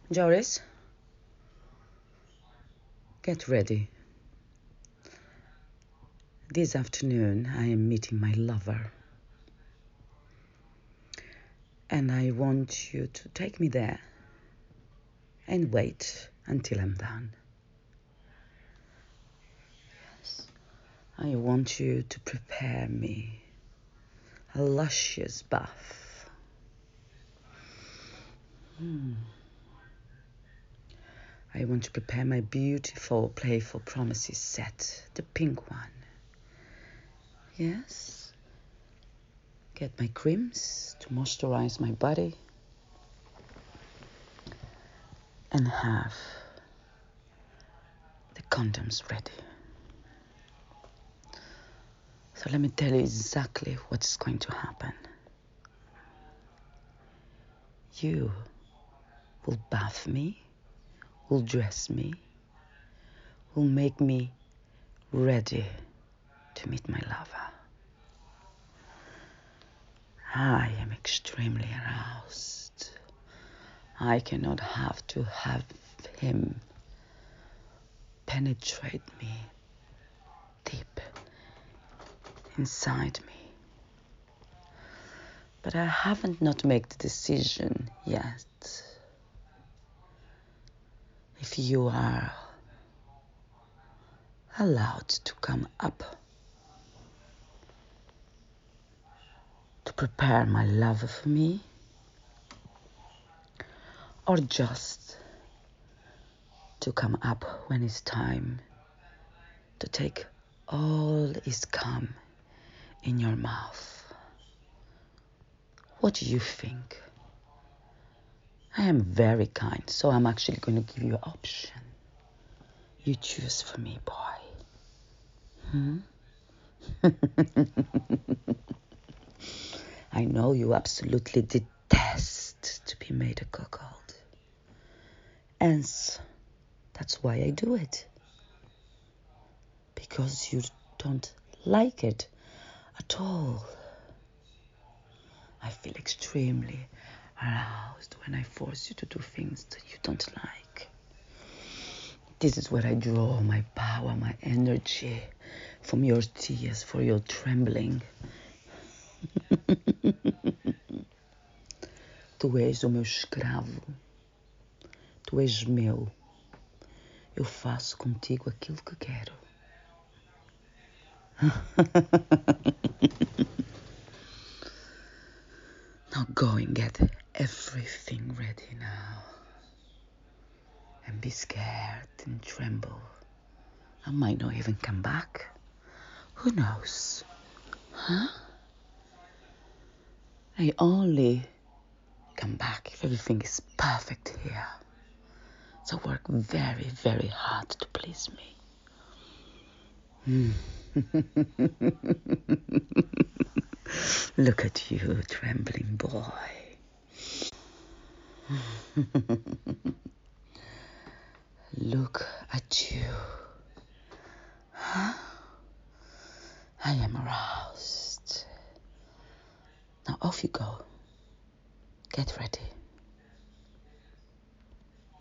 Joris, get ready. This afternoon I am meeting my lover. And I want you to take me there and wait until I'm done. Yes. I want you to prepare me a luscious bath. I want to prepare my beautiful Playful Promises set, the pink one. Yes. Get my creams to moisturize my body and have the condoms ready. So let me tell you exactly what's going to happen. You will bath me, will dress me, will make me ready to meet my lover. I am extremely aroused. I cannot have to have him penetrate me deep inside me. But I haven't not made the decision yet. If you are allowed to come up to prepare my lover for me, or just to come up when it's time to take all his cum in your mouth. What do you think? I am very kind, so I'm actually going to give you an option. You choose for me, boy. I know you absolutely detest to be made a cuckold. And that's why I do it. Because you don't like it at all. I feel extremely aroused when I force you to do things that you don't like. This is where I draw my power, my energy from your tears, for your trembling. Tu és o meu escravo. Tu és meu. Eu faço contigo aquilo que quero. Now go and get everything ready now. And be scared and tremble. I might not even come back. Who knows? Huh? I only come back if everything is perfect here. So work very, very hard to please me. Look at you, trembling boy. Look at you. Huh? I am aroused. Now off you go. Get ready.